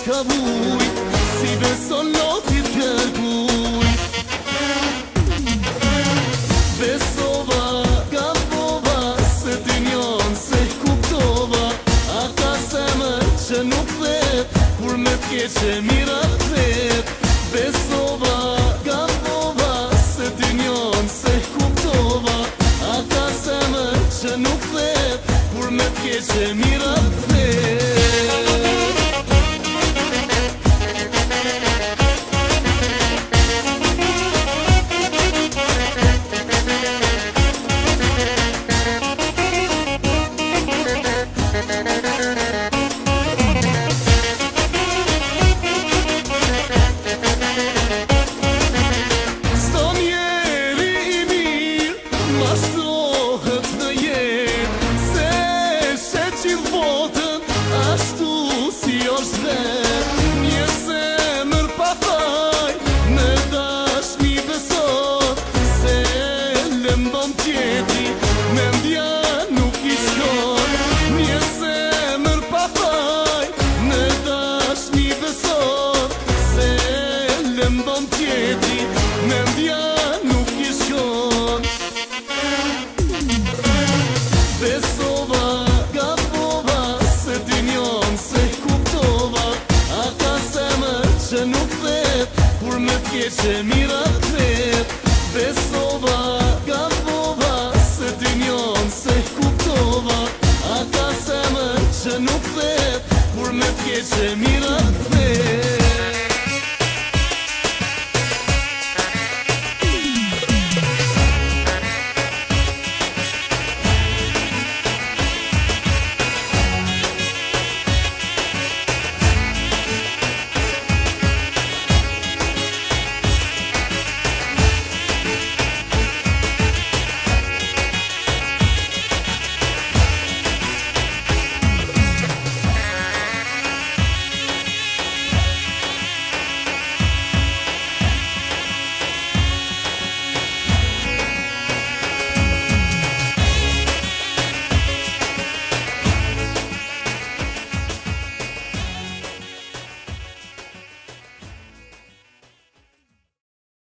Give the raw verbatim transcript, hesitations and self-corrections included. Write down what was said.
s'ka vuj, si beson lotit kërkuj. Besova, gabova, se ty njon se kuptova, ata zemër që nuk vet, kur me t'keqe mira vet. Besova, gabova, se ty njon se kuptova, ata zemër që nuk vet, kur me t'keqe mira vet. Mastrohet në jetë, se shet gjithë botën, ashtu si është vetë. Një zemër pa faj, në dashmi besot, se lëmbon tjetri, mendja nuk i shkon. Një zemër pa faj, në dashmi besot, se lëmbon tjetri, mendja nuk i shkon. Besova, gabova, se ty njon se kuptova, ata zemër që nuk vet, kur me t'keqe mira vet. Besova, gabova, se ty njon se kuptova, ata zemër që nuk vet, kur me t'keqe mira vet.